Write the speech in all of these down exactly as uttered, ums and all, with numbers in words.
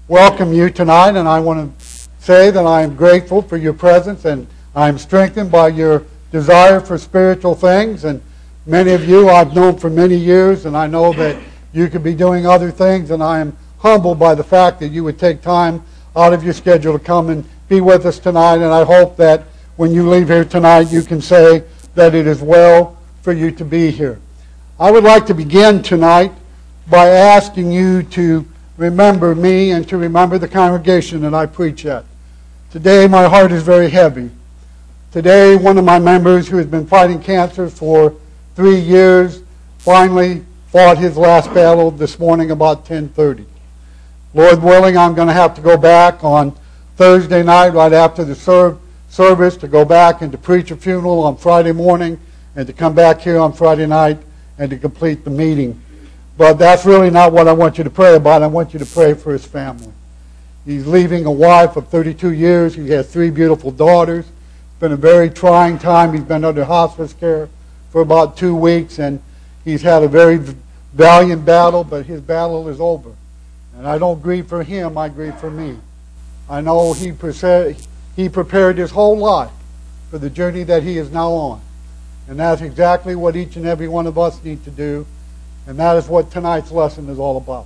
welcome you tonight, and I want to say that I am grateful for your presence, and I am strengthened by your desire for spiritual things. And many of you I've known for many years, and I know that you could be doing other things, and I am humbled by the fact that you would take time out of your schedule to come and be with us tonight. And I hope that when you leave here tonight, you can say that it is well for you to be here. I would like to begin tonight by asking you to remember me and to remember the congregation that I preach at. Today my heart is very heavy. Today one of my members who has been fighting cancer for three years finally fought his last battle this morning about ten thirty. Lord willing, I'm going to have to go back on Thursday night right after the serve, service to go back and to preach a funeral on Friday morning and to come back here on Friday night and to complete the meeting. But that's really not what I want you to pray about. I want you to pray for his family. He's leaving a wife of thirty-two years. He has three beautiful daughters. It's been a very trying time. He's been under hospice care for about two weeks, and he's had a very valiant battle, but his battle is over. And I don't grieve for him, I grieve for me. I know he, pre- he prepared his whole life for the journey that he is now on. And that's exactly what each and every one of us need to do. And that is what tonight's lesson is all about.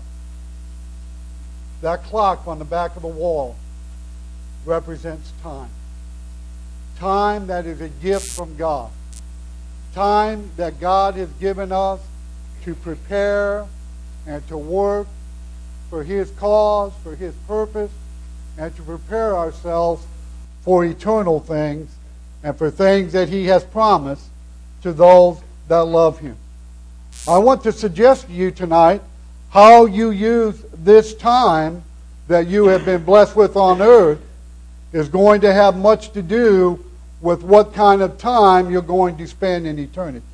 That clock on the back of the wall represents time. Time that is a gift from God. Time that God has given us to prepare and to work for His cause, for His purpose, and to prepare ourselves for eternal things and for things that He has promised to those that love Him. I want to suggest to you tonight how you use this time that you have been blessed with on earth is going to have much to do with what kind of time you're going to spend in eternity.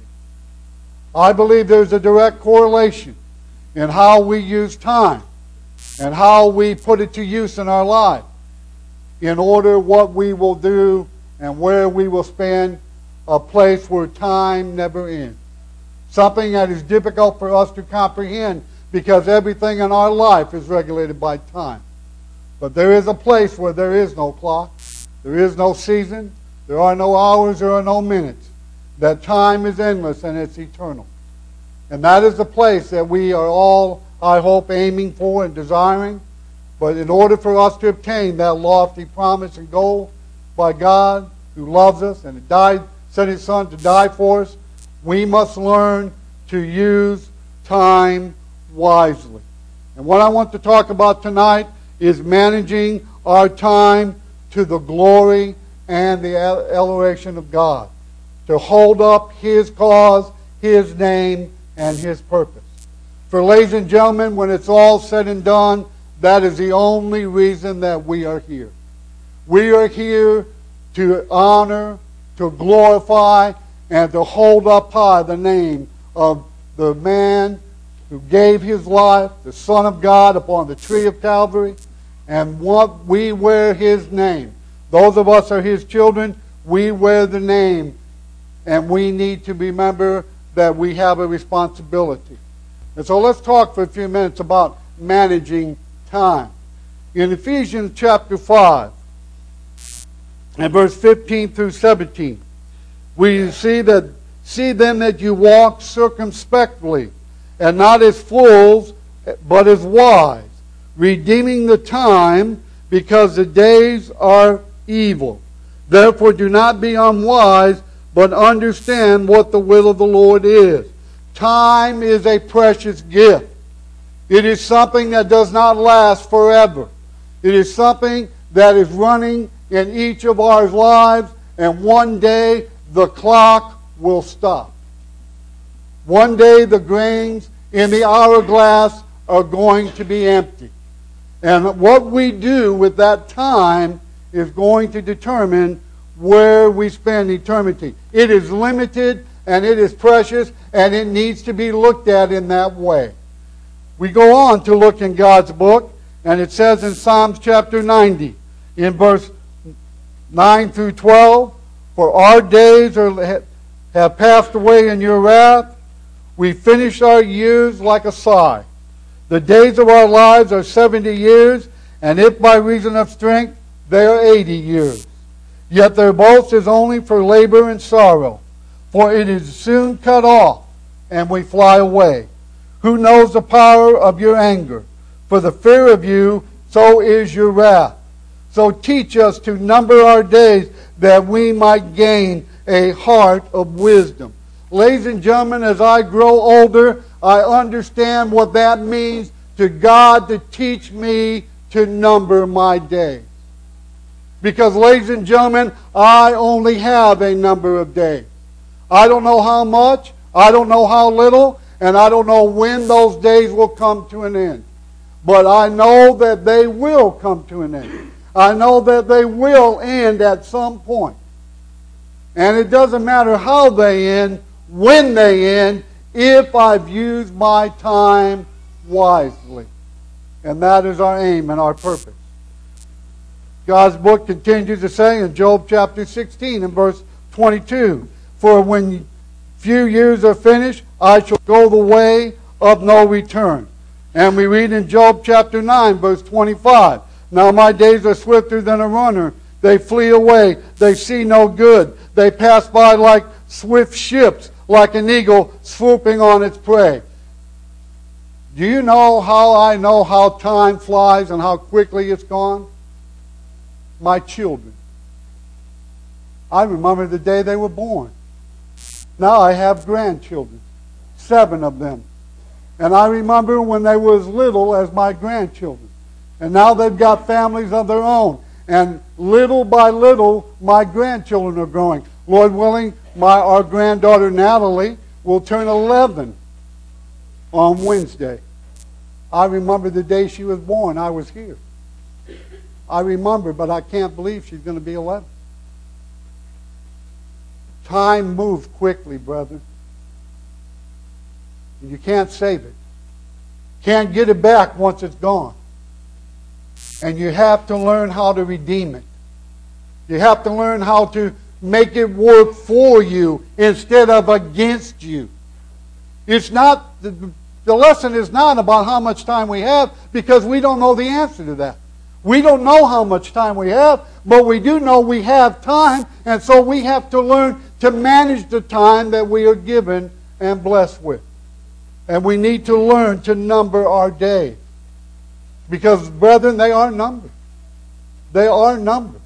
I believe there's a direct correlation in how we use time and how we put it to use in our life in order what we will do and where we will spend a place where time never ends. Something that is difficult for us to comprehend because everything in our life is regulated by time. But there is a place where there is no clock, there is no season, there are no hours, there are no minutes. That time is endless and it's eternal. And that is the place that we are all, I hope, aiming for and desiring. But in order for us to obtain that lofty promise and goal by God, who loves us and died, sent His Son to die for us, we must learn to use time wisely. And what I want to talk about tonight is managing our time to the glory and the adoration of God. To hold up His cause, His name, and His purpose. For ladies and gentlemen, when it's all said and done, that is the only reason that we are here. We are here to honor, to glorify, and to hold up high the name of the man who gave his life, the Son of God, upon the tree of Calvary. And what we wear His name. Those of us are His children, we wear the name. And we need to remember that we have a responsibility. And so let's talk for a few minutes about managing time. In Ephesians chapter five, and verse fifteen through seventeen, we see that see then that you walk circumspectly, and not as fools, but as wise, redeeming the time, because the days are evil. Therefore do not be unwise, but understand what the will of the Lord is. Time is a precious gift. It is something that does not last forever. It is something that is running in each of our lives, and one day the clock will stop. One day the grains in the hourglass are going to be empty. And what we do with that time is going to determine where we spend eternity. It is limited and it is precious and it needs to be looked at in that way. We go on to look in God's book, and it says in Psalms chapter ninety, in verse nine through twelve, for our days are, have passed away in your wrath. We finish our years like a sigh. The days of our lives are seventy years, And if by reason of strength, they are eighty years. Yet their boast is only for labor and sorrow, for it is soon cut off, and we fly away. Who knows the power of your anger? For the fear of you, so is your wrath. So teach us to number our days, that we might gain a heart of wisdom. Ladies and gentlemen, as I grow older, I understand what that means to God to teach me to number my days. Because, ladies and gentlemen, I only have a number of days. I don't know how much, I don't know how little, and I don't know when those days will come to an end. But I know that they will come to an end. I know that they will end at some point. And it doesn't matter how they end, when they end, if I've used my time wisely. And that is our aim and our purpose. God's book continues to say in Job chapter sixteen and verse twenty-two, for when few years are finished, I shall go the way of no return. And we read in Job chapter nine, verse twenty-five, now my days are swifter than a runner. They flee away. They see no good. They pass by like swift ships, like an eagle swooping on its prey. Do you know how I know how time flies and how quickly it's gone? My children. I remember the day they were born. Now I have grandchildren, seven of them. And I remember when they were as little as my grandchildren. And now they've got families of their own. And little by little, my grandchildren are growing. Lord willing, my our granddaughter Natalie will turn eleven on Wednesday. I remember the day she was born. I was here. I remember, but I can't believe she's going to be eleven. Time moves quickly, brother. You can't save it. Can't get it back once it's gone. And you have to learn how to redeem it. You have to learn how to make it work for you instead of against you. It's not the, the lesson is not about how much time we have, because we don't know the answer to that. We don't know how much time we have, but we do know we have time, and so we have to learn to manage the time that we are given and blessed with. And we need to learn to number our days. Because, brethren, they are numbered. They are numbered.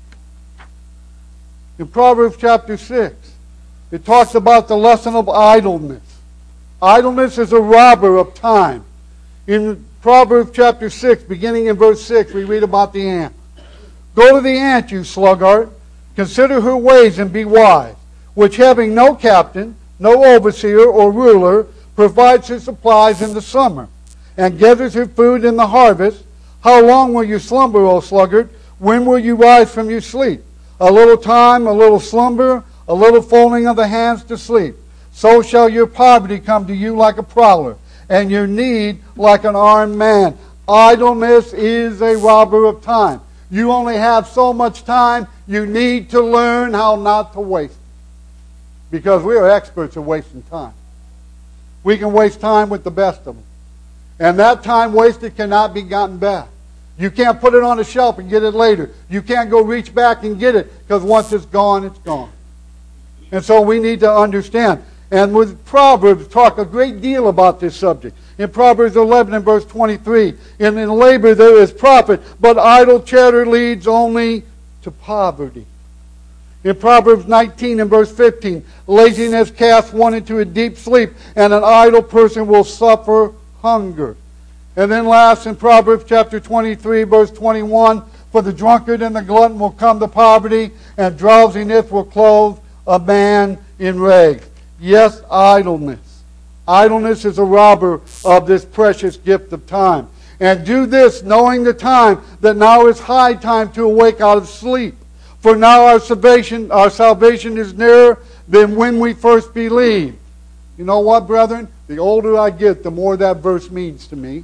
In Proverbs chapter six, it talks about the lesson of idleness. Idleness is a robber of time. In Proverbs chapter six, beginning in verse six, we read about the ant. Go to the ant, you sluggard. Consider her ways and be wise, which having no captain, no overseer or ruler, provides her supplies in the summer, and gathers her food in the harvest. How long will you slumber, O sluggard? When will you rise from your sleep? A little time, a little slumber, a little folding of the hands to sleep. So shall your poverty come to you like a prowler, and your need like an armed man. Idleness is a robber of time. You only have so much time. You need to learn how not to waste it. Because we are experts at wasting time. We can waste time with the best of them. And that time wasted cannot be gotten back. You can't put it on a shelf and get it later. You can't go reach back and get it, because once it's gone, it's gone. And so we need to understand. And with Proverbs, talk a great deal about this subject. In Proverbs eleven and verse twenty-three, in, in labor there is profit, but idle chatter leads only to poverty. In Proverbs nineteen and verse fifteen, laziness casts one into a deep sleep, and an idle person will suffer hunger. And then last, in Proverbs chapter twenty-three, verse twenty-one, for the drunkard and the glutton will come to poverty, and drowsiness will clothe a man in rags. Yes, idleness. Idleness is a robber of this precious gift of time. And do this, knowing the time, that now is high time to awake out of sleep. For now our salvation, our salvation is nearer than when we first believed. You know what, brethren? The older I get, the more that verse means to me.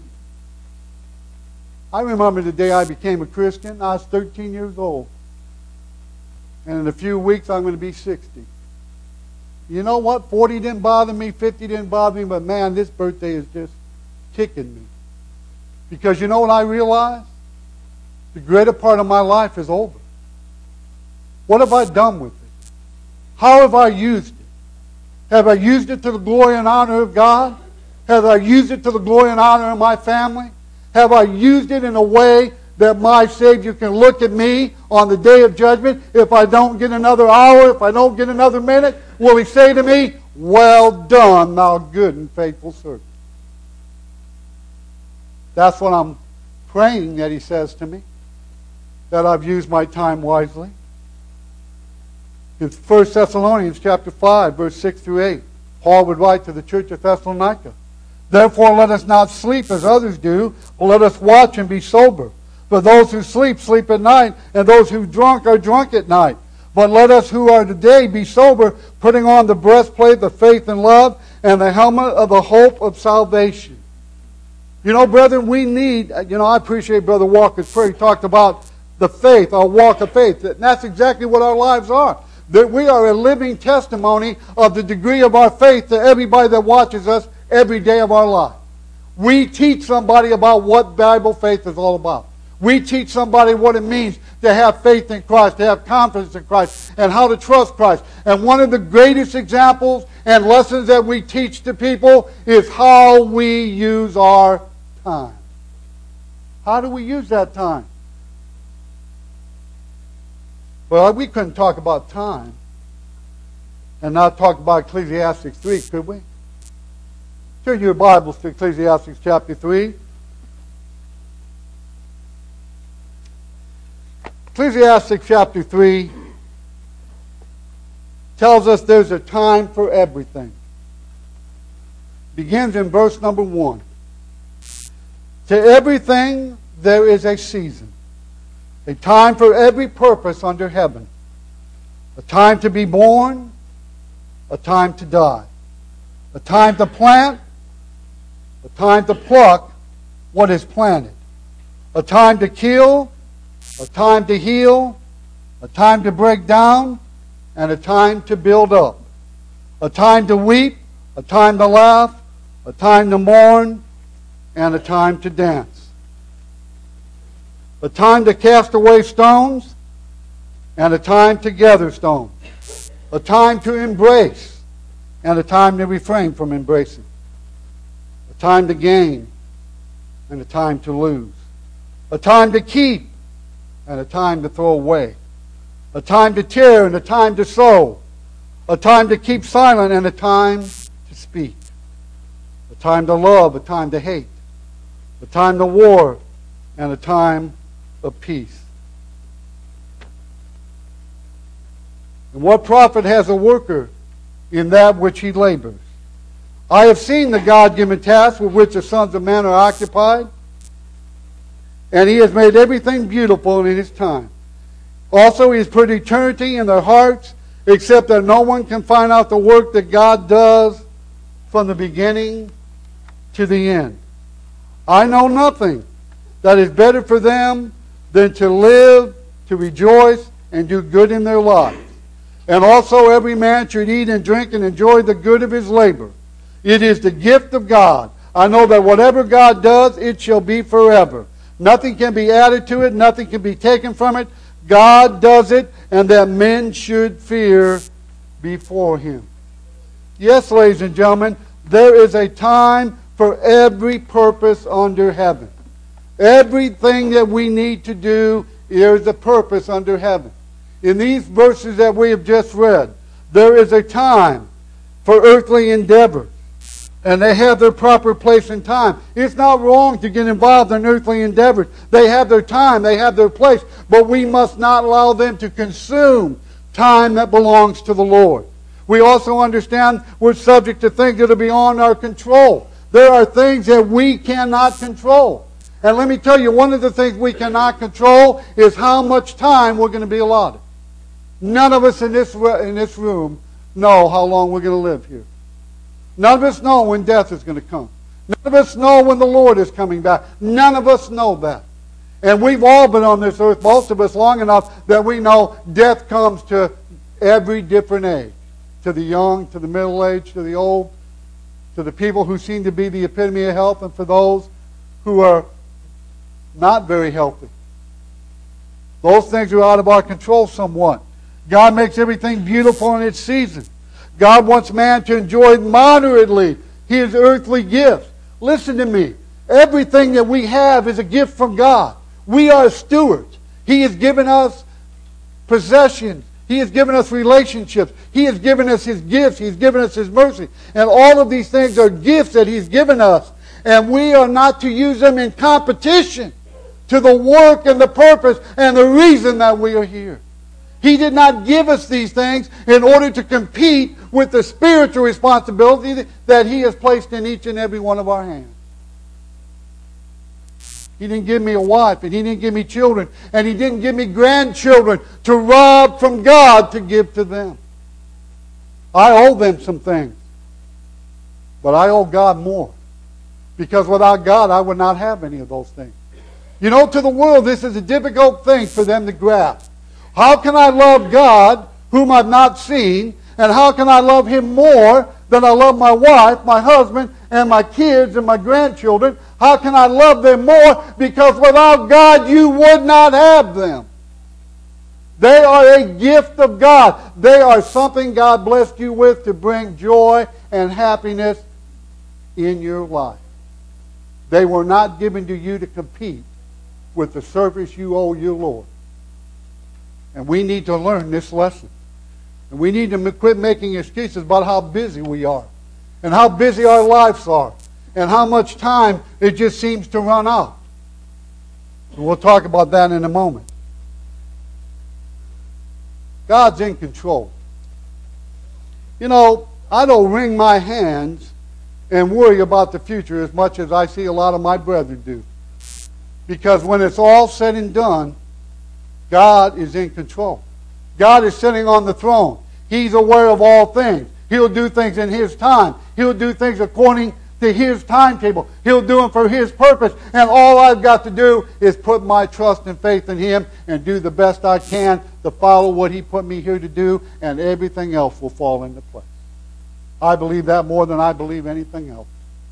I remember the day I became a Christian. I was thirteen years old. And in a few weeks, I'm going to be sixty. You know what? forty didn't bother me, fifty didn't bother me, but man, this birthday is just kicking me. Because you know what I realized? The greater part of my life is over. What have I done with it? How have I used it? Have I used it to the glory and honor of God? Have I used it to the glory and honor of my family? Have I used it in a way that my Savior can look at me on the day of judgment? If I don't get another hour, if I don't get another minute, will He say to me, "Well done, thou good and faithful servant"? That's what I'm praying that He says to me, that I've used my time wisely. In First Thessalonians chapter five, verse six through eight, Paul would write to the church of Thessalonica, "Therefore let us not sleep as others do, but let us watch and be sober. For those who sleep, sleep at night, and those who drunk are drunk at night. But let us who are today be sober, putting on the breastplate of faith and love, and the helmet of the hope of salvation." You know, brethren, we need, you know, I appreciate Brother Walker's prayer. He talked about the faith, our walk of faith. And that's exactly what our lives are. That we are a living testimony of the degree of our faith to everybody that watches us every day of our life. We teach somebody about what Bible faith is all about. We teach somebody what it means to have faith in Christ, to have confidence in Christ, and how to trust Christ. And one of the greatest examples and lessons that we teach to people is how we use our time. How do we use that time? Well, we couldn't talk about time and not talk about Ecclesiastes three, could we? Turn your Bibles to Ecclesiastes chapter three. Ecclesiastes chapter three tells us there's a time for everything. Begins in verse number one. To everything there is a season, a time for every purpose under heaven, a time to be born, a time to die, a time to plant, a time to pluck what is planted, a time to kill, a time to heal, a time to break down, and a time to build up, a time to weep, a time to laugh, a time to mourn, and a time to dance, a time to cast away stones, and a time to gather stones, a time to embrace, and a time to refrain from embracing, a time to gain, and a time to lose, a time to keep, and a time to throw away, a time to tear and a time to sow, a time to keep silent and a time to speak, a time to love, a time to hate, a time to war, and a time of peace. And what profit has a worker in that which he labors? I have seen the God-given tasks with which the sons of men are occupied, and He has made everything beautiful in His time. Also, He has put eternity in their hearts, except that no one can find out the work that God does from the beginning to the end. I know nothing that is better for them than to live, to rejoice, and do good in their lives. And also every man should eat and drink and enjoy the good of his labor. It is the gift of God. I know that whatever God does, it shall be forever. Nothing can be added to it. Nothing can be taken from it. God does it, and that men should fear before Him. Yes, ladies and gentlemen, there is a time for every purpose under heaven. Everything that we need to do, there is a purpose under heaven. In these verses that we have just read, there is a time for earthly endeavor, and they have their proper place and time. It's not wrong to get involved in earthly endeavors. They have their time, they have their place, but we must not allow them to consume time that belongs to the Lord. We also understand we're subject to things that are beyond our control. There are things that we cannot control. And let me tell you, one of the things we cannot control is how much time we're going to be allotted. None of us in this, in this room know how long we're going to live here. None of us know when death is going to come. None of us know when the Lord is coming back. None of us know that. And we've all been on this earth, most of us, long enough that we know death comes to every different age. To the young, to the middle-aged, to the old, to the people who seem to be the epitome of health, and for those who are not very healthy. Those things are out of our control somewhat. God makes everything beautiful in its season. God wants man to enjoy moderately his earthly gifts. Listen to me. Everything that we have is a gift from God. We are stewards. He has given us possessions. He has given us relationships. He has given us His gifts. He's given us His mercy. And all of these things are gifts that He's given us. And we are not to use them in competition to the work and the purpose and the reason that we are here. He did not give us these things in order to compete with the spiritual responsibility that He has placed in each and every one of our hands. He didn't give me a wife, and He didn't give me children, and He didn't give me grandchildren to rob from God to give to them. I owe them some things, but I owe God more. Because without God, I would not have any of those things. You know, to the world, this is a difficult thing for them to grasp. How can I love God, whom I've not seen, and how can I love Him more than I love my wife, my husband, and my kids and my grandchildren? How can I love them more? Because without God, you would not have them. They are a gift of God. They are something God blessed you with to bring joy and happiness in your life. They were not given to you to compete with the service you owe your Lord. And we need to learn this lesson. And we need to quit making excuses about how busy we are. And how busy our lives are. And how much time it just seems to run out. And we'll talk about that in a moment. God's in control. You know, I don't wring my hands and worry about the future as much as I see a lot of my brethren do. Because when it's all said and done, God is in control. God is sitting on the throne. He's aware of all things. He'll do things in His time. He'll do things according to His timetable. He'll do them for His purpose. And all I've got to do is put my trust and faith in Him and do the best I can to follow what He put me here to do, and everything else will fall into place. I believe that more than I believe anything else.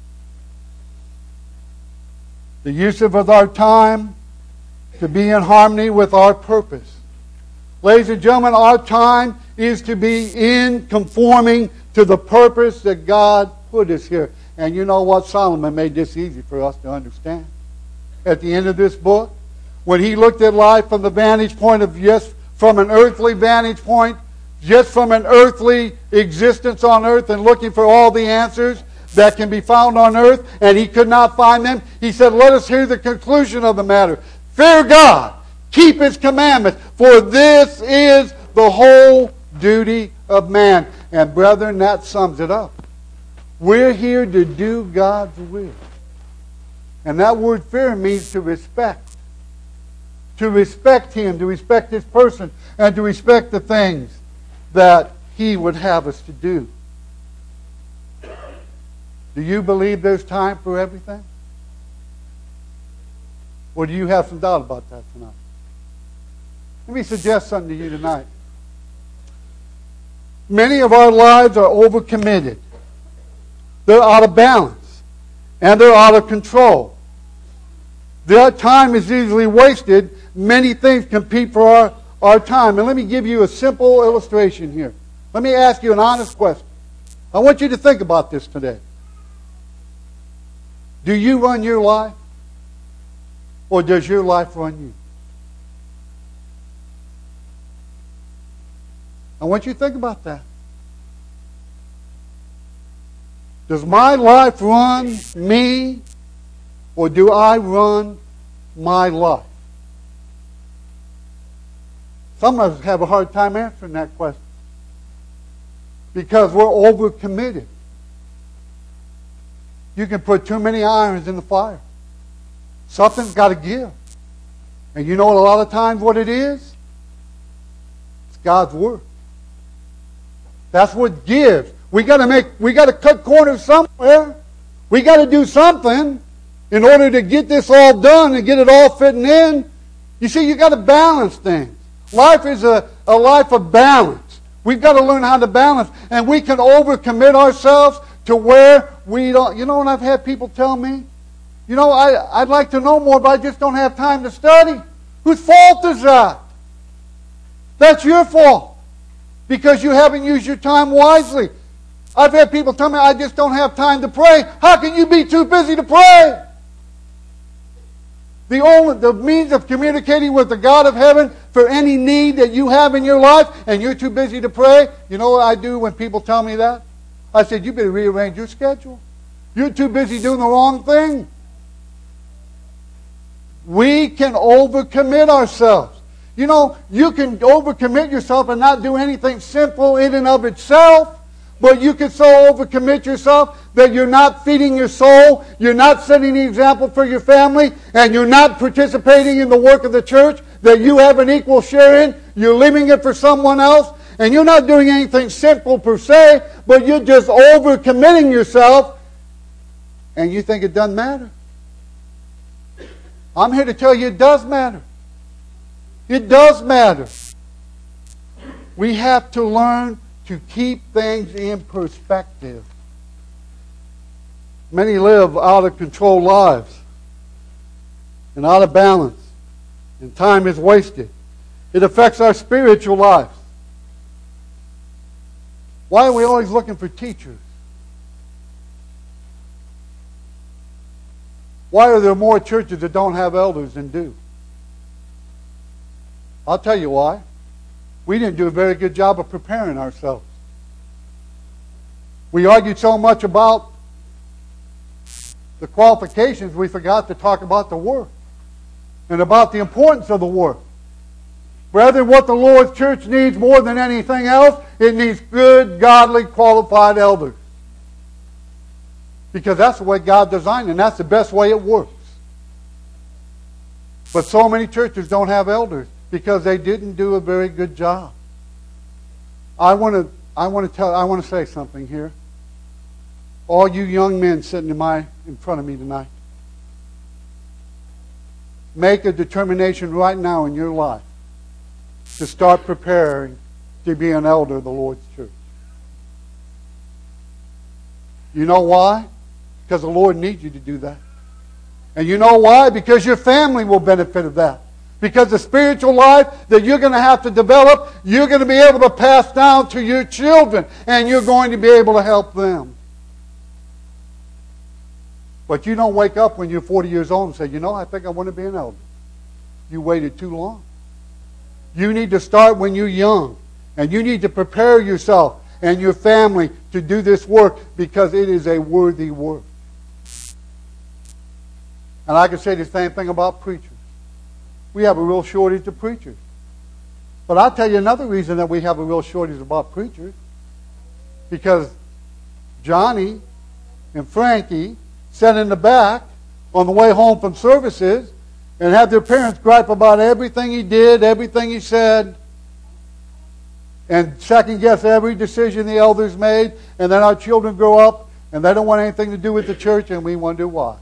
The use of our time to be in harmony with our purpose. Ladies and gentlemen, our time is to be in conforming to the purpose that God put us here. And you know what? Solomon made this easy for us to understand. At the end of this book, when he looked at life from the vantage point of just from an earthly vantage point, just from an earthly existence on earth and looking for all the answers that can be found on earth, and he could not find them, he said, let us hear the conclusion of the matter. Fear God, keep His commandments, for this is the whole duty of man. And brethren, that sums it up. We're here to do God's will. And that word fear means to respect. To respect Him, to respect His person, and to respect the things that He would have us to do. Do you believe there's time for everything? Or do you have some doubt about that tonight? Let me suggest something to you tonight. Many of our lives are overcommitted. They're out of balance. And they're out of control. Their time is easily wasted. Many things compete for our, our time. And let me give you a simple illustration here. Let me ask you an honest question. I want you to think about this today. Do you run your life? Or does your life run you? I want you to think about that. Does my life run me? Or do I run my life? Some of us have a hard time answering that question. Because we're overcommitted. You can put too many irons in the fire. Something's got to give. And you know a lot of times what it is? It's God's Word. That's what gives. We got to make, we got to cut corners somewhere. We got to do something in order to get this all done and get it all fitting in. You see, you got to balance things. Life is a, a life of balance. We've got to learn how to balance. And we can overcommit ourselves to where we don't... You know what I've had people tell me? You know, I, I'd like to know more, but I just don't have time to study. Whose fault is that? That's your fault because you haven't used your time wisely. I've had people tell me, I just don't have time to pray. How can you be too busy to pray? The only the means of communicating with the God of heaven for any need that you have in your life and you're too busy to pray, you know what I do when people tell me that? I said, you better rearrange your schedule. You're too busy doing the wrong thing. We can overcommit ourselves. You know, you can overcommit yourself and not do anything sinful in and of itself, but you can so overcommit yourself that you're not feeding your soul, you're not setting the example for your family, and you're not participating in the work of the church that you have an equal share in. You're leaving it for someone else, and you're not doing anything sinful per se, but you're just overcommitting yourself, and you think it doesn't matter. I'm here to tell you it does matter. It does matter. We have to learn to keep things in perspective. Many live out of control lives and out of balance, and time is wasted. It affects our spiritual lives. Why are we always looking for teachers? Why are there more churches that don't have elders than do? I'll tell you why. We didn't do a very good job of preparing ourselves. We argued so much about the qualifications, we forgot to talk about the work and about the importance of the work. Brethren, what the Lord's church needs more than anything else, it needs good, godly, qualified elders. Because that's the way God designed it, and that's the best way it works. But so many churches don't have elders because they didn't do a very good job. I want to I want to tell I want to say something here. All you young men sitting in my in front of me tonight, make a determination right now in your life to start preparing to be an elder of the Lord's church. You know why? Because the Lord needs you to do that. And you know why? Because your family will benefit of that. Because the spiritual life that you're going to have to develop, you're going to be able to pass down to your children, and you're going to be able to help them. But you don't wake up when you're forty years old and say, you know, I think I want to be an elder. You waited too long. You need to start when you're young. And you need to prepare yourself and your family to do this work because it is a worthy work. And I can say the same thing about preachers. We have a real shortage of preachers. But I'll tell you another reason that we have a real shortage about preachers. Because Johnny and Frankie sat in the back on the way home from services and had their parents gripe about everything he did, everything he said, and second guess every decision the elders made, and then our children grow up and they don't want anything to do with the church, and we wonder why.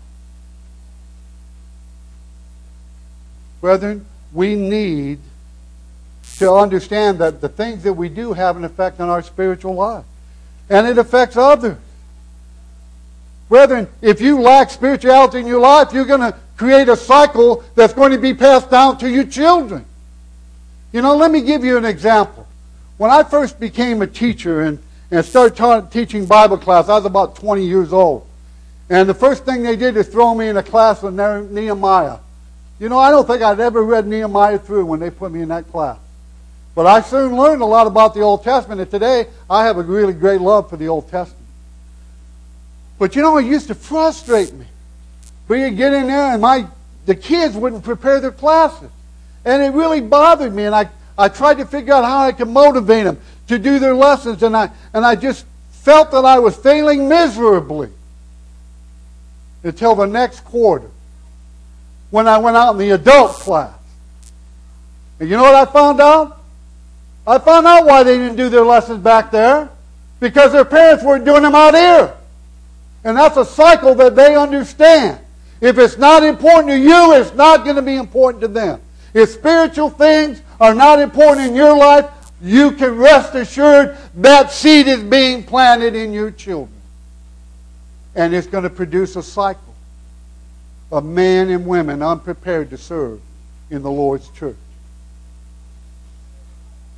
Brethren, we need to understand that the things that we do have an effect on our spiritual life. And it affects others. Brethren, if you lack spirituality in your life, you're going to create a cycle that's going to be passed down to your children. You know, let me give you an example. When I first became a teacher and, and started ta- teaching Bible class, I was about twenty years old. And the first thing they did is throw me in a class with Nehemiah. You know, I don't think I'd ever read Nehemiah through when they put me in that class. But I soon learned a lot about the Old Testament, and today I have a really great love for the Old Testament. But you know, it used to frustrate me. But you get in there and my the kids wouldn't prepare their classes. And it really bothered me, and I, I tried to figure out how I could motivate them to do their lessons, and I and I just felt that I was failing miserably until the next quarter, when I went out in the adult class. And you know what I found out? I found out why they didn't do their lessons back there. Because their parents weren't doing them out here. And that's a cycle that they understand. If it's not important to you, it's not going to be important to them. If spiritual things are not important in your life, you can rest assured that seed is being planted in your children. And it's going to produce a cycle of men and women unprepared to serve in the Lord's church.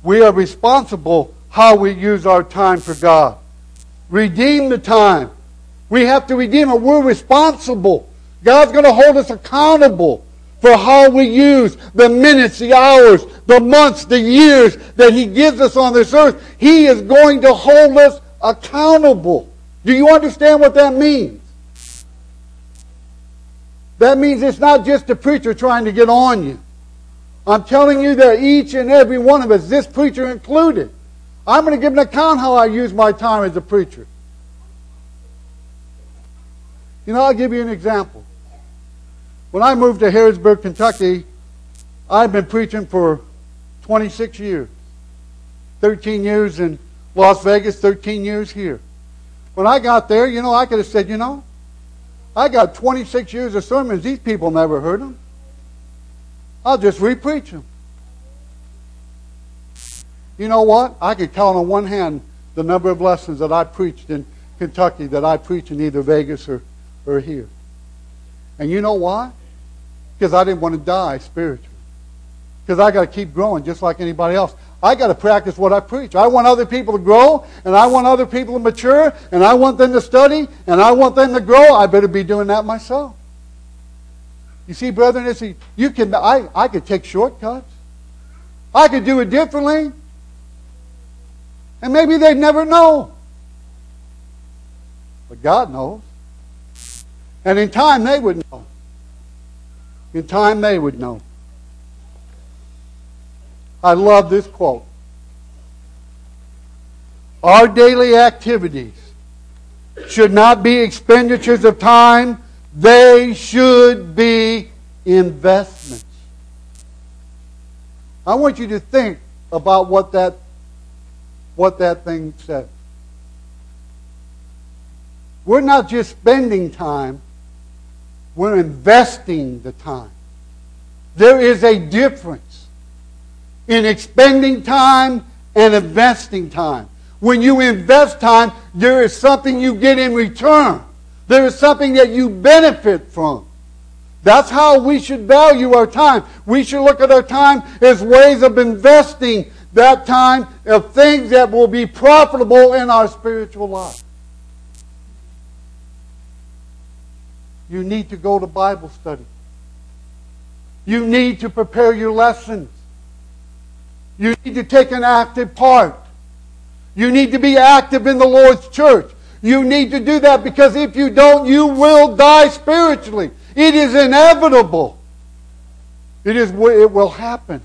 We are responsible how we use our time for God. Redeem the time. We have to redeem it. We're responsible. God's going to hold us accountable for how we use the minutes, the hours, the months, the years that He gives us on this earth. He is going to hold us accountable. Do you understand what that means? That means it's not just the preacher trying to get on you. I'm telling you that each and every one of us, this preacher included, I'm going to give an account how I use my time as a preacher. You know, I'll give you an example. When I moved to Harrisburg, Kentucky, I've been preaching for twenty-six years. thirteen years in Las Vegas, thirteen years here. When I got there, you know, I could have said, you know, I got twenty-six years of sermons. These people never heard them. I'll just re-preach them. You know what? I could count on one hand the number of lessons that I preached in Kentucky that I preached in either Vegas or, or here. And you know why? Because I didn't want to die spiritually. Because I got to keep growing just like anybody else. I got to practice what I preach. I want other people to grow, and I want other people to mature, and I want them to study, and I want them to grow. I better be doing that myself. You see, brethren, it's a, you can. I, I could take shortcuts. I could do it differently. And maybe they'd never know. But God knows. And in time they would know. In time they would know. I love this quote. Our daily activities should not be expenditures of time. They should be investments. I want you to think about what that, what that thing says. We're not just spending time. We're investing the time. There is a difference in expending time and investing time. When you invest time, there is something you get in return. There is something that you benefit from. That's how we should value our time. We should look at our time as ways of investing that time of things that will be profitable in our spiritual life. You need to go to Bible study. You need to prepare your lessons. You need to take an active part. You need to be active in the Lord's church. You need to do that because if you don't, you will die spiritually. It is inevitable. It is. It will happen.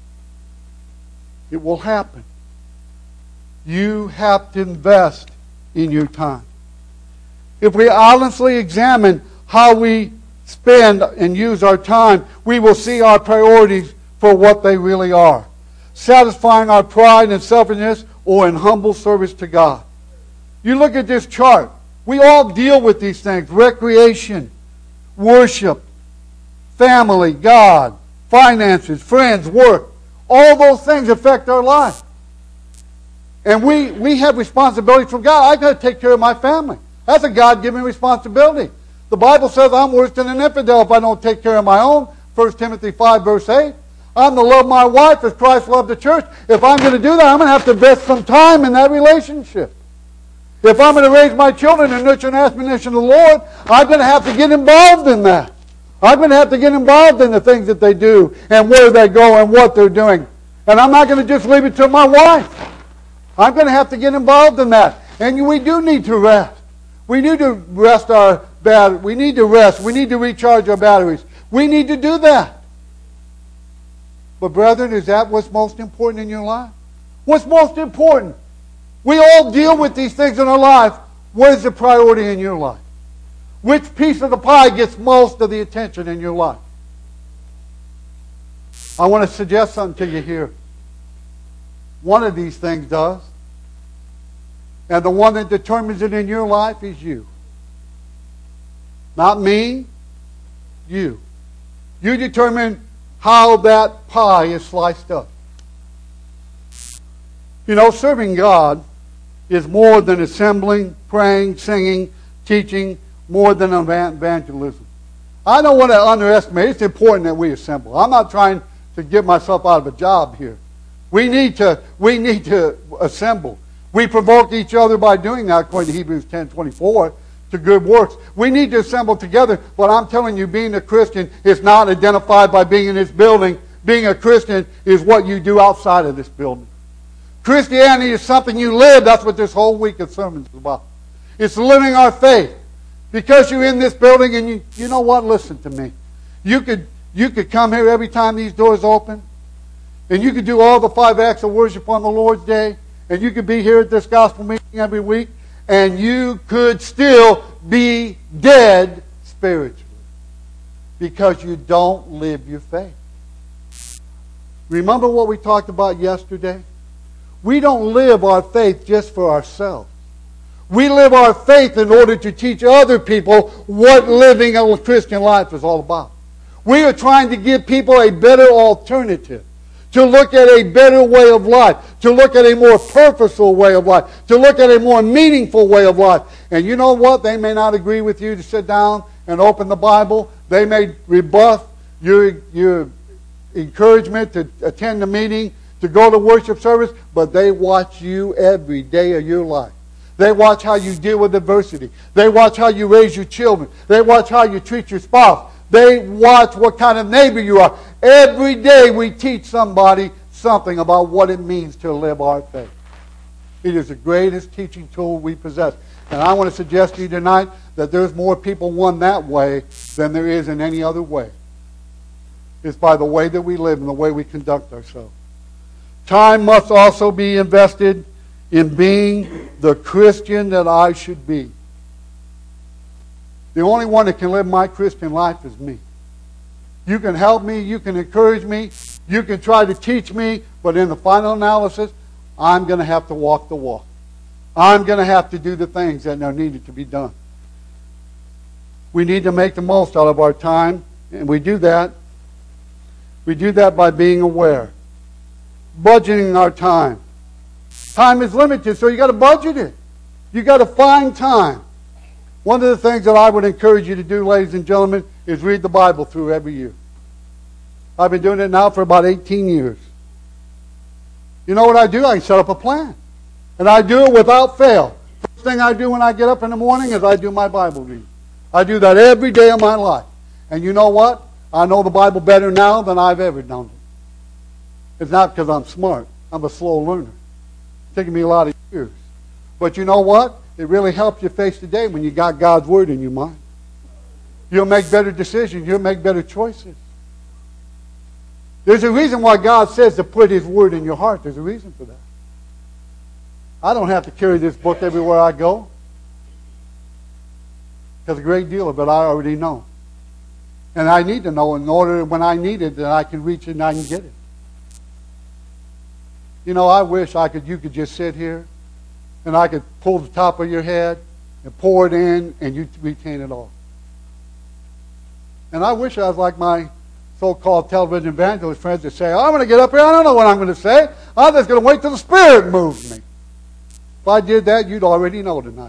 It will happen. You have to invest in your time. If we honestly examine how we spend and use our time, we will see our priorities for what they really are. Satisfying our pride and selfishness or in humble service to God. You look at this chart. We all deal with these things. Recreation, worship, family, God, finances, friends, work. All those things affect our life. And we, we have responsibilities from God. I've got to take care of my family. That's a God-given responsibility. The Bible says I'm worse than an infidel if I don't take care of my own. First Timothy five, verse eight. I'm to love my wife as Christ loved the church. If I'm going to do that, I'm going to have to invest some time in that relationship. If I'm going to raise my children in nurture and admonition of the Lord, I'm going to have to get involved in that. I'm going to have to get involved in the things that they do and where they go and what they're doing. And I'm not going to just leave it to my wife. I'm going to have to get involved in that. And we do need to rest. We need to rest our battery. We need to rest. We need to recharge our batteries. We need to do that. But brethren, is that what's most important in your life? What's most important? We all deal with these things in our life. What is the priority in your life? Which piece of the pie gets most of the attention in your life? I want to suggest something to you here. One of these things does. And the one that determines it in your life is you. Not me, you. You determine how that pie is sliced up. You know, serving God is more than assembling, praying, singing, teaching, more than evangelism. I don't want to underestimate. It's important that we assemble. I'm not trying to get myself out of a job here. We need to, we need to assemble. We provoke each other by doing that, according to Hebrews ten twenty-four, to good works. We need to assemble together, but I'm telling you, being a Christian is not identified by being in this building. Being a Christian is what you do outside of this building. Christianity is something you live. That's what this whole week of sermons is about. It's living our faith. Because you're in this building and you, you know what? Listen to me. You could, you could come here every time these doors open. And you could do all the five acts of worship on the Lord's Day. And you could be here at this gospel meeting every week. And you could still be dead spiritually. Because you don't live your faith. Remember what we talked about yesterday? We don't live our faith just for ourselves. We live our faith in order to teach other people what living a Christian life is all about. We are trying to give people a better alternative, to look at a better way of life, to look at a more purposeful way of life, to look at a more meaningful way of life. And you know what? They may not agree with you to sit down and open the Bible. They may rebuff your, your encouragement to attend the meeting, to go to worship service, but they watch you every day of your life. They watch how you deal with adversity. They watch how you raise your children. They watch how you treat your spouse. They watch what kind of neighbor you are. Every day we teach somebody something about what it means to live our faith. It is the greatest teaching tool we possess. And I want to suggest to you tonight that there's more people won that way than there is in any other way. It's by the way that we live and the way we conduct ourselves. Time must also be invested in being the Christian that I should be. The only one that can live my Christian life is me. You can help me, you can encourage me, you can try to teach me, but in the final analysis, I'm going to have to walk the walk. I'm going to have to do the things that are needed to be done. We need to make the most out of our time, and we do that. We do that by being aware. Budgeting our time. Time is limited, so you got to budget it. You got to find time. One of the things that I would encourage you to do, ladies and gentlemen, is read the Bible through every year. I've been doing it now for about eighteen years. You know what I do? I set up a plan. And I do it without fail. First thing I do when I get up in the morning is I do my Bible reading. I do that every day of my life. And you know what? I know the Bible better now than I've ever known it. It's not because I'm smart. I'm a slow learner. It's taken me a lot of years. But you know what? It really helps you face the day when you got God's Word in your mind. You'll make better decisions. You'll make better choices. There's a reason why God says to put His Word in your heart. There's a reason for that. I don't have to carry this book everywhere I go. Because a great deal of it I already know. And I need to know in order when I need it that I can reach it and I can get it. You know, I wish I could. You could just sit here and I could pull the top of your head and pour it in and you retain it all. And I wish I was like my so-called television evangelist friends that say, I'm going to get up here, I don't know what I'm going to say. I'm just going to wait till the Spirit moves me. If I did that, you'd already know tonight.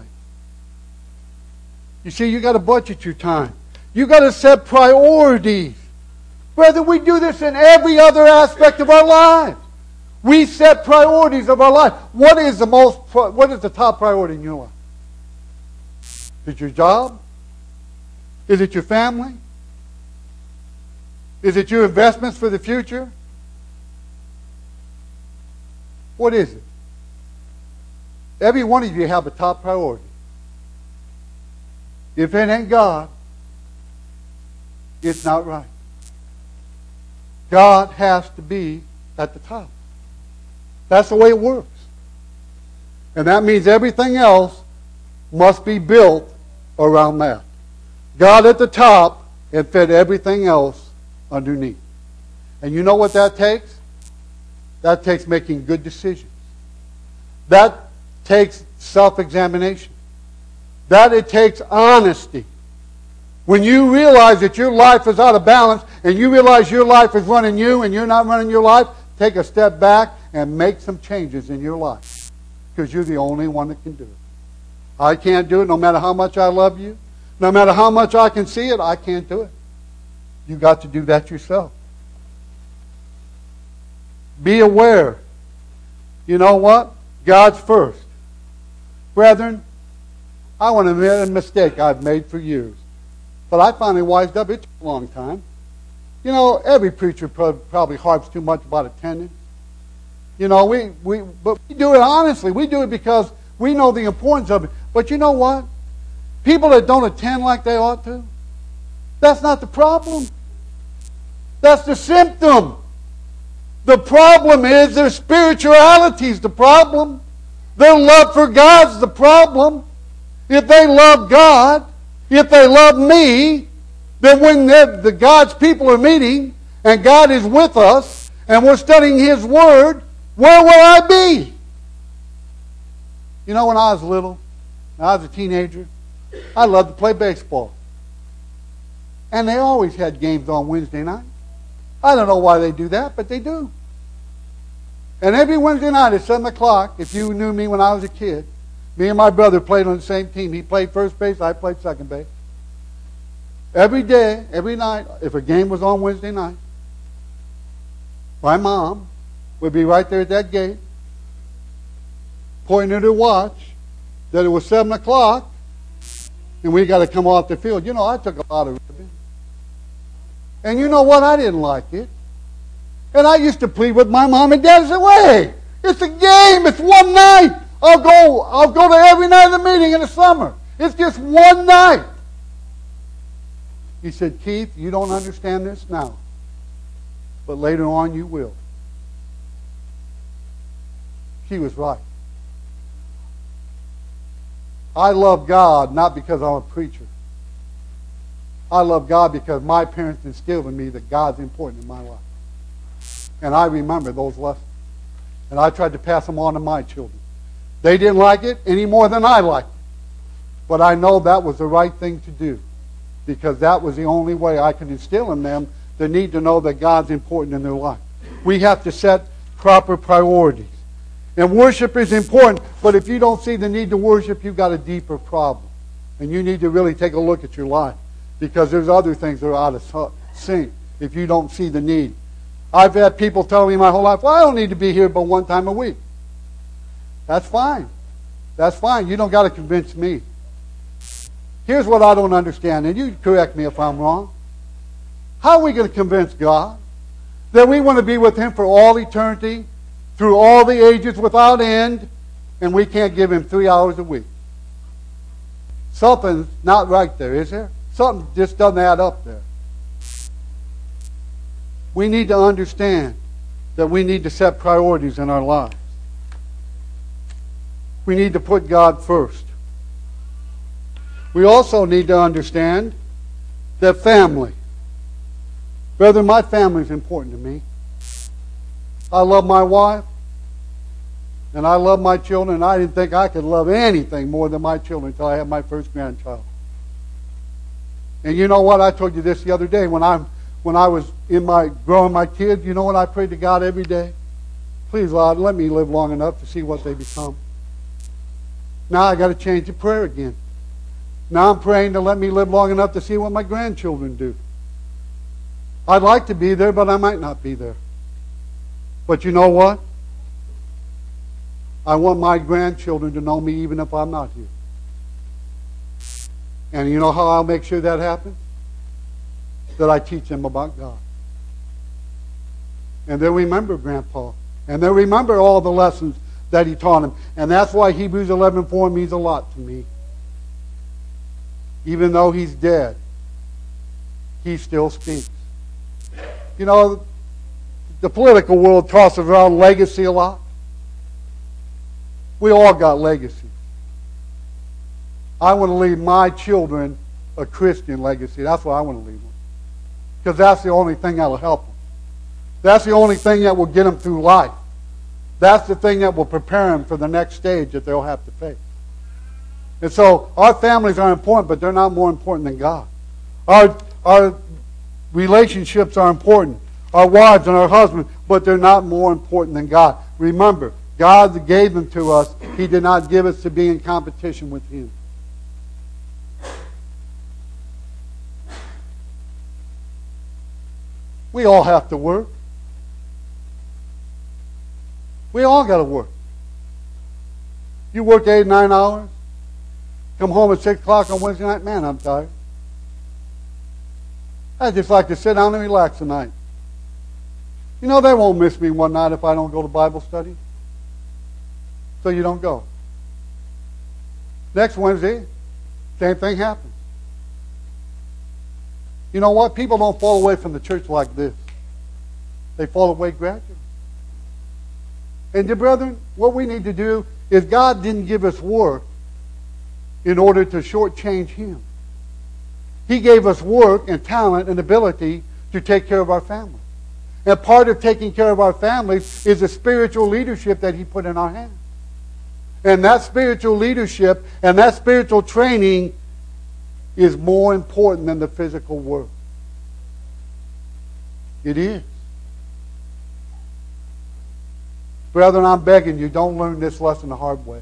You see, you got to budget your time. You got to set priorities. Brother, we do this in every other aspect of our lives. We set priorities of our life. What is the most? What is the top priority in your life? Is it your job? Is it your family? Is it your investments for the future? What is it? Every one of you have a top priority. If it ain't God, it's not right. God has to be at the top. That's the way it works. And that means everything else must be built around that. God at the top and fit everything else underneath. And you know what that takes? That takes making good decisions. That takes self-examination. That it takes honesty. When you realize that your life is out of balance and you realize your life is running you and you're not running your life, take a step back and make some changes in your life. Because you're the only one that can do it. I can't do it no matter how much I love you. No matter how much I can see it, I can't do it. You've got to do that yourself. Be aware You know what? God's first. Brethren, I want to admit a mistake I've made for years. But I finally wised up. It took a long time. You know, every preacher probably harps too much about attendance. You know, we, we but we do it honestly. We do it because we know the importance of it. But you know what? People that don't attend like they ought to, that's not the problem. That's the symptom. The problem is their spirituality is the problem. Their love for God's the problem. If they love God, if they love me, then when the God's people are meeting and God is with us and we're studying His Word, where will I be? You know, when I was little, when I was a teenager, I loved to play baseball. And they always had games on Wednesday night. I don't know why they do that, but they do. And every Wednesday night at seven o'clock, if you knew me when I was a kid, me and my brother played on the same team. He played first base, I played second base. Every day, every night, if a game was on Wednesday night, my mom would be right there at that gate, pointing at her watch, that it was seven o'clock, and we got to come off the field. You know, I took a lot of ribbon. And you know what? I didn't like it. And I used to plead with my mom and dad and say, "Wait, it's a game. It's one night. I'll go, I'll go to every night of the meeting in the summer. It's just one night." He said, "Keith, you don't understand this now, but later on you will." She was right. I love God not because I'm a preacher. I love God because my parents instilled in me that God's important in my life. And I remember those lessons. And I tried to pass them on to my children. They didn't like it any more than I liked it. But I know that was the right thing to do, because that was the only way I could instill in them the need to know that God's important in their life. We have to set proper priorities. And worship is important, but if you don't see the need to worship, you've got a deeper problem. And you need to really take a look at your life, because there's other things that are out of sync if you don't see the need. I've had people tell me my whole life, "Well, I don't need to be here but one time a week." That's fine. That's fine. You don't got to convince me. Here's what I don't understand, and you correct me if I'm wrong. How are we going to convince God that we want to be with Him for all eternity, through all the ages without end, and we can't give Him three hours a week? Something's not right there, is there? Something just doesn't add up there. We need to understand that we need to set priorities in our lives. We need to put God first. We also need to understand that family. Brother, my family is important to me. I love my wife, and I love my children, and I didn't think I could love anything more than my children until I had my first grandchild. And you know what? I told you this the other day when I'm when I was in my growing my kids. You know what I prayed to God every day? Please, Lord, let me live long enough to see what they become. Now I got to change the prayer again. Now I'm praying to let me live long enough to see what my grandchildren do. I'd like to be there, but I might not be there. But you know what? I want my grandchildren to know me even if I'm not here. And you know how I'll make sure that happens? That I teach them about God. And they'll remember Grandpa. And they'll remember all the lessons that he taught them. And that's why Hebrews eleven four means a lot to me. Even though he's dead, he still speaks. You know, the political world tosses around legacy a lot. We all got legacies. I want to leave my children a Christian legacy. That's what I want to leave them. Because that's the only thing that will help them. That's the only thing that will get them through life. That's the thing that will prepare them for the next stage that they'll have to face. And so our families are important, but they're not more important than God. Our, our relationships are important. Our wives and our husbands, but they're not more important than God. Remember, God gave them to us. He did not give us to be in competition with Him. We all have to work. We all got to work. You work eight, nine hours. Come home at six o'clock on Wednesday night. Man, I'm tired. I just like to sit down and relax tonight. You know, they won't miss me one night if I don't go to Bible study. So you don't go. Next Wednesday, same thing happens. You know what? People don't fall away from the church like this. They fall away gradually. And dear brethren, what we need to do is God didn't give us work in order to shortchange Him. He gave us work and talent and ability to take care of our family. And part of taking care of our families is the spiritual leadership that He put in our hands. And that spiritual leadership and that spiritual training is more important than the physical work. It is. Brethren, I'm begging you, don't learn this lesson the hard way.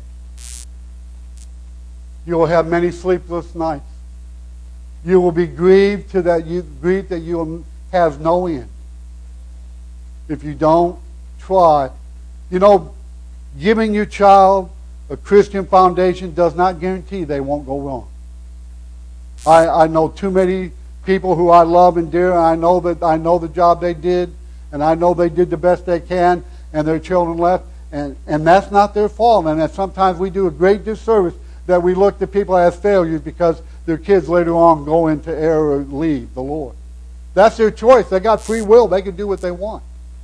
You will have many sleepless nights. You will be grieved to that you grief that you have no end if you don't try. You know, giving your child a Christian foundation does not guarantee they won't go wrong. I, I know too many people who I love and dear, and I know that I know the job they did, and I know they did the best they can, and their children left, and, and that's not their fault. And that sometimes we do a great disservice that we look at people as failures because their kids later on go into error or leave the Lord. That's their choice. They got free will. They can do what they want.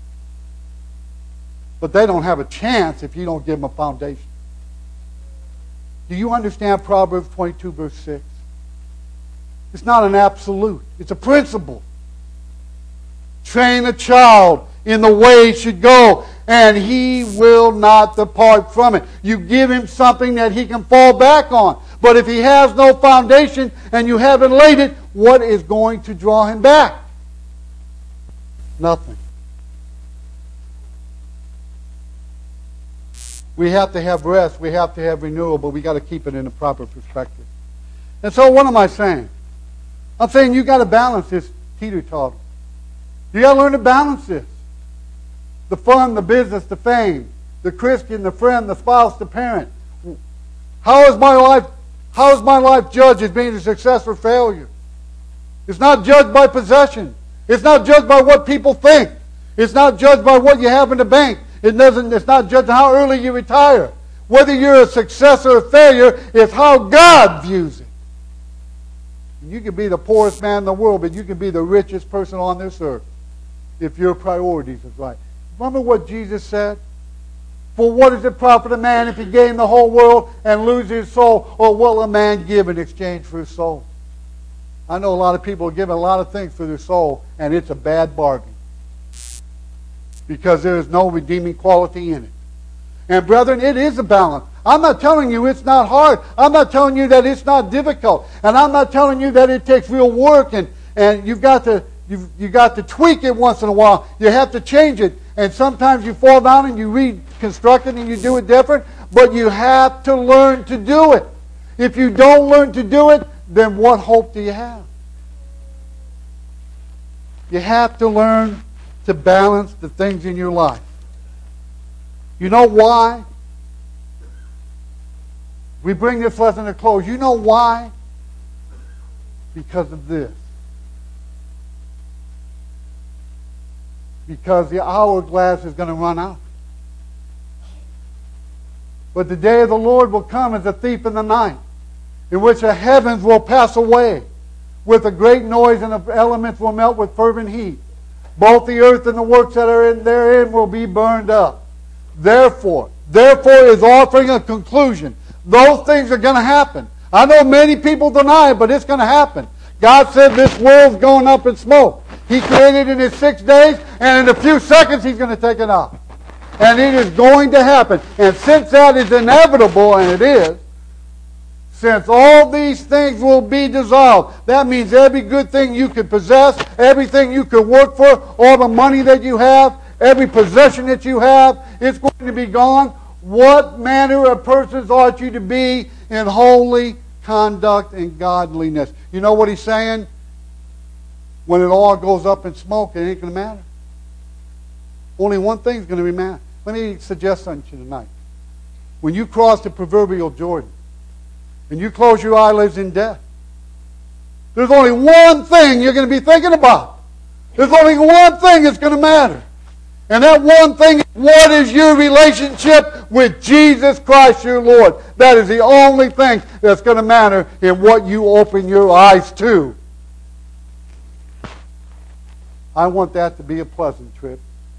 But they don't have a chance if you don't give them a foundation. Do you understand Proverbs twenty-two, verse six? It's not an absolute. It's a principle. Train a child in the way he should go, and he will not depart from it. You give him something that he can fall back on. But if he has no foundation and you haven't laid it, what is going to draw him back? Nothing. We have to have rest. We have to have renewal, but we got to keep it in a proper perspective. And so what am I saying? I'm saying you got to balance this teeter-totter. You got to learn to balance this. The fun, the business, the fame, the Christian, the friend, the spouse, the parent. How is my life, how is my life judged as being a success or failure? It's not judged by possession. It's not judged by what people think. It's not judged by what you have in the bank. It doesn't, it's not judged how early you retire. Whether you're a success or a failure is how God views it. You can be the poorest man in the world, but you can be the richest person on this earth if your priorities is right. Remember what Jesus said? For what does it profit a man if he gain the whole world and lose his soul? Or what will a man give in exchange for his soul? I know a lot of people give a lot of things for their soul, and it's a bad bargain. Because there is no redeeming quality in it. And brethren, it is a balance. I'm not telling you it's not hard. I'm not telling you that it's not difficult. And I'm not telling you that it takes real work and, and you've got to you've, you've got to tweak it once in a while. You have to change it. And sometimes you fall down and you reconstruct it and you do it different. But you have to learn to do it. If you don't learn to do it, then what hope do you have? You have to learn to balance the things in your life. You know why? We bring this lesson to close. You know why? Because of this. Because the hourglass is going to run out. But the day of the Lord will come as a thief in the night, in which the heavens will pass away with a great noise, and the elements will melt with fervent heat. Both the earth and the works that are in therein will be burned up. Therefore, therefore is offering a conclusion. Those things are going to happen. I know many people deny it, but it's going to happen. God said this world's going up in smoke. He created it in six days, and in a few seconds He's going to take it out. And it is going to happen. And since that is inevitable, and it is, since all these things will be dissolved, that means every good thing you could possess, everything you could work for, all the money that you have, every possession that you have, it's going to be gone. What manner of persons ought you to be in holy conduct and godliness? You know what he's saying? When it all goes up in smoke, it ain't going to matter. Only one thing's going to be matter. Let me suggest something to you tonight. when you cross the proverbial Jordan and you close your eyelids in death, there's only one thing you're going to be thinking about. There's only one thing that's going to matter. And that one thing is, what is your relationship with Jesus Christ your Lord? That is the only thing that's going to matter in what you open your eyes to. I want that to be a pleasant trip.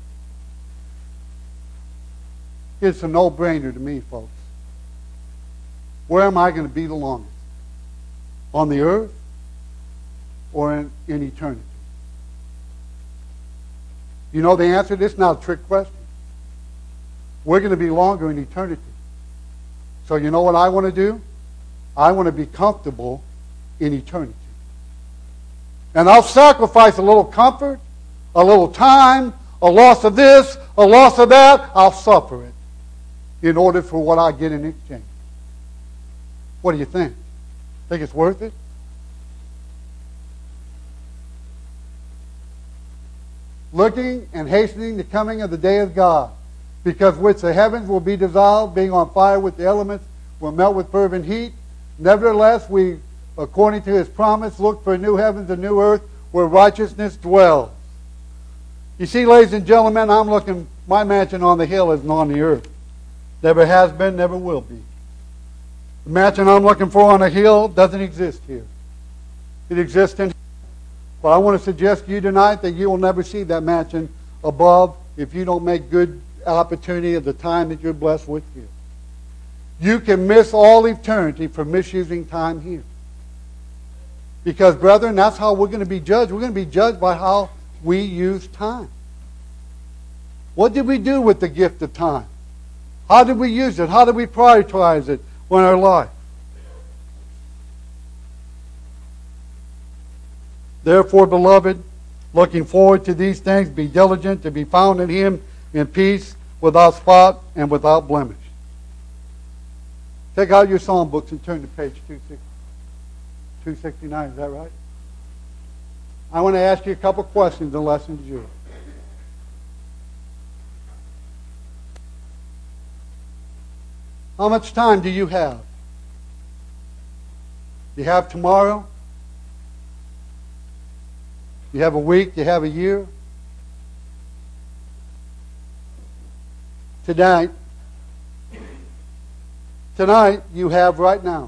It's a no-brainer to me, folks. Where am I going to be the longest? On the earth or in, in eternity? You know the answer to this? Not a trick question. We're going to be longer in eternity. So you know what I want to do? I want to be comfortable in eternity. And I'll sacrifice a little comfort, a little time, a loss of this, a loss of that. I'll suffer it in order for what I get in exchange. What do you think? Think it's worth it? Looking and hastening the coming of the day of God, because which the heavens will be dissolved, being on fire with the elements, will melt with fervent heat. Nevertheless, we, according to his promise, look for new heavens and new earth where righteousness dwells. You see, ladies and gentlemen, I'm looking, my mansion on the hill isn't on the earth. Never has been, never will be. The mansion I'm looking for on the hill doesn't exist here. It exists in heaven. But I want to suggest to you tonight that you will never see that mansion above if you don't make good opportunity of the time that you're blessed with here. You can miss all eternity for misusing time here. Because, brethren, that's how we're going to be judged. We're going to be judged by how we use time. What did we do with the gift of time? How did we use it? How did we prioritize it in our life? Therefore, beloved, looking forward to these things, be diligent to be found in him in peace, without spot and without blemish. Take out your psalm books and turn to page two sixty-nine. Is that right? I want to ask you a couple questions in the lesson to you. How much time do you have? You have tomorrow? You have a week? You have a year? Tonight, tonight you have right now.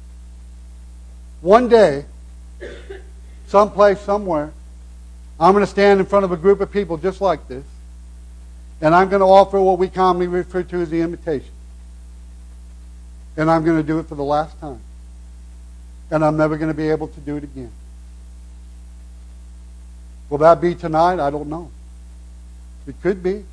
One day, someplace, somewhere, I'm going to stand in front of a group of people just like this, and I'm going to offer what we commonly refer to as the invitation. And I'm going to do it for the last time. And I'm never going to be able to do it again. Will that be tonight? I don't know. It could be.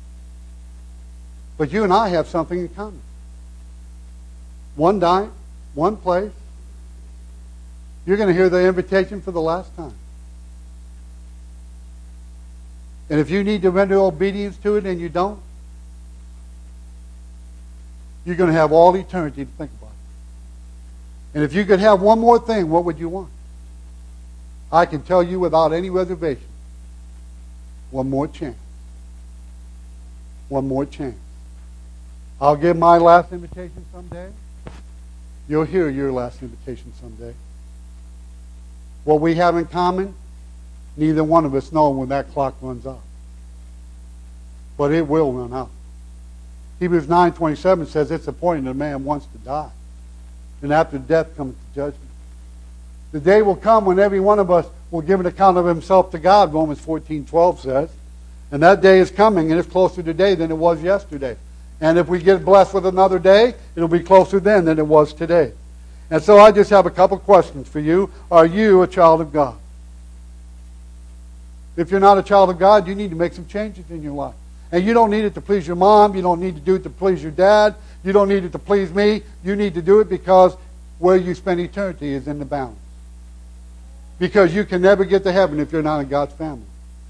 But you and I have something in common. One night, one place. You're going to hear the invitation for the last time. And if you need to render obedience to it and you don't, you're going to have all eternity to think about it. And if you could have one more thing, what would you want? I can tell you without any reservation, one more chance. One more chance. I'll give my last invitation someday. You'll hear your last invitation someday. What we have in common, neither one of us know when that clock runs out. But it will run out. Hebrews nine twenty-seven says it's appointed that a man wants to die. And after death comes the judgment. The day will come when every one of us will give an account of himself to God, Romans fourteen twelve says. And that day is coming, and it's closer today than it was yesterday. And if we get blessed with another day, it'll be closer then than it was today. And so I just have a couple questions for you. Are you a child of God? If you're not a child of God, you need to make some changes in your life. And you don't need it to please your mom. You don't need to do it to please your dad. You don't need it to please me. You need to do it because where you spend eternity is in the balance. Because you can never get to heaven if you're not in God's family.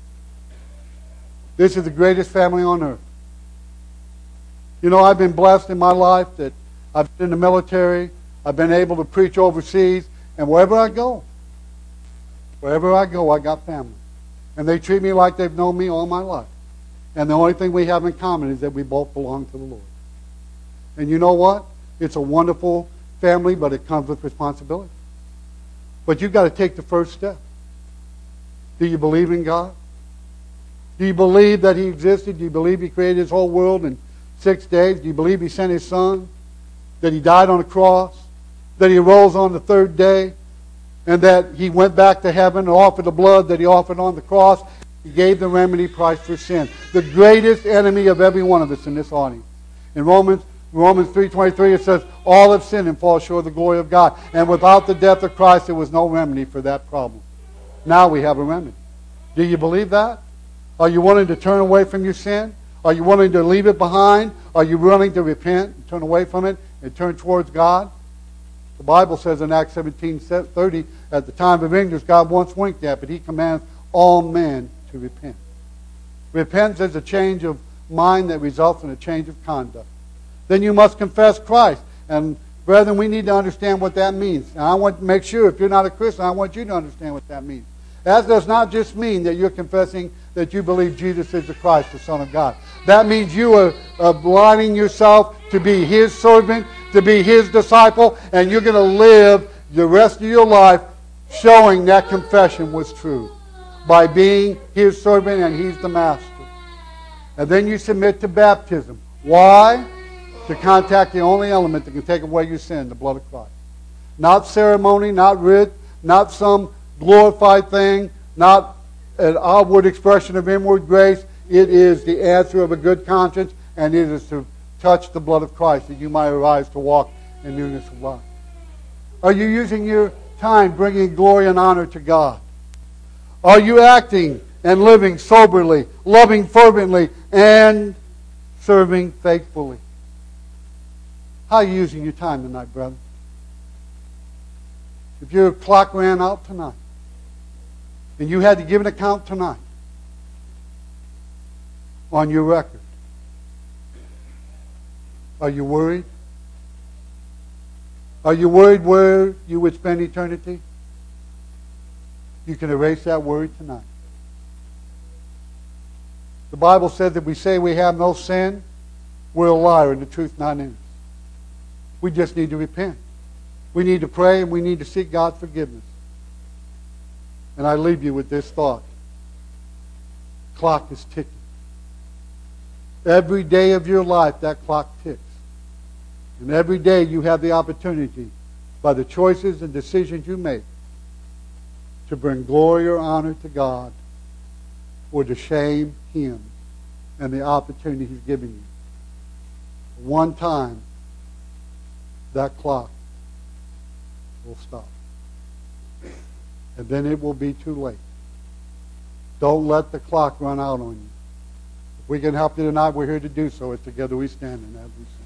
This is the greatest family on earth. You know, I've been blessed in my life that I've been in the military. I've been able to preach overseas. And wherever I go, wherever I go, I got family. And they treat me like they've known me all my life. And the only thing we have in common is that we both belong to the Lord. And you know what? It's a wonderful family, but it comes with responsibility. But you've got to take the first step. Do you believe in God? Do you believe that He existed? Do you believe He created His whole world in six days? Do you believe He sent His Son? That He died on the cross? That He rose on the third day? And that He went back to heaven and offered the blood that He offered on the cross? He gave the remedy price for sin. The greatest enemy of every one of us in this audience. In Romans Romans three twenty-three, it says, all have sinned and fall short of the glory of God. And without the death of Christ, there was no remedy for that problem. Now we have a remedy. Do you believe that? Are you willing to turn away from your sin? Are you willing to leave it behind? Are you willing to repent and turn away from it and turn towards God? The Bible says in Acts seventeen thirty, at the time of ignorance, God once winked at, but He commands all men to repent. Repentance is a change of mind that results in a change of conduct. Then you must confess Christ. And brethren, we need to understand what that means. And I want to make sure, if you're not a Christian, I want you to understand what that means. That does not just mean that you're confessing that you believe Jesus is the Christ, the Son of God. That means you are aligning yourself to be His servant, to be His disciple, and you're going to live the rest of your life showing that confession was true by being His servant and He's the master. And then you submit to baptism. Why? To contact the only element that can take away your sin, the blood of Christ. Not ceremony, not rite, not some glorified thing, not an outward expression of inward grace. It is the answer of a good conscience, and it is to touch the blood of Christ that you might arise to walk in newness of life. Are you using your time bringing glory and honor to God? Are you acting and living soberly, loving fervently, and serving faithfully? How are you using your time tonight, brother? If your clock ran out tonight, and you had to give an account tonight on your record, are you worried? Are you worried where you would spend eternity? You can erase that worry tonight. The Bible says that we say we have no sin, we're a liar and the truth not in us. We just need to repent. We need to pray and we need to seek God's forgiveness. And I leave you with this thought. Clock is ticking. Every day of your life, that clock ticks. And every day you have the opportunity, by the choices and decisions you make, to bring glory or honor to God, or to shame Him and the opportunity He's given you. One time, that clock will stop. And then it will be too late. Don't let the clock run out on you. If we can help you tonight, we're here to do so. As together we stand and as we sing.